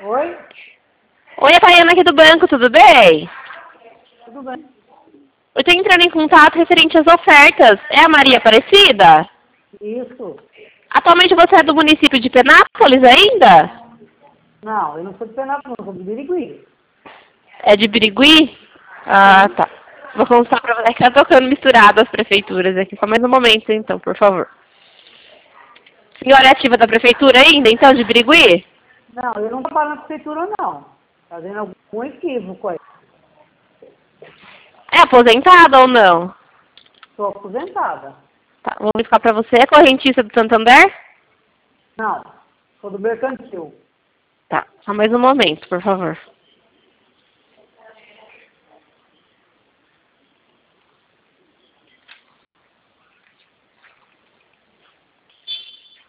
Oi? Oi, é a Tayana aqui do banco, tudo bem? Tudo bem? Eu estou entrando em contato referente às ofertas. É a Maria Aparecida? Isso. Atualmente você é do município de Penápolis ainda? Não, eu não sou de Penápolis, não, sou de Birigui. É de Birigui? Ah, Sim. tá. Vou contar pra você que tá tocando misturado as prefeituras aqui. Só mais um momento, então, por favor. Senhora é ativa da prefeitura ainda, então, de Birigui? Não, eu não trabalho na prefeitura, não. Fazendo algum equívoco aí. É aposentada ou não? Estou aposentada. Tá, vou buscar pra você. É correntista do Santander? Não, sou do Mercantil. Tá, só mais um momento, por favor.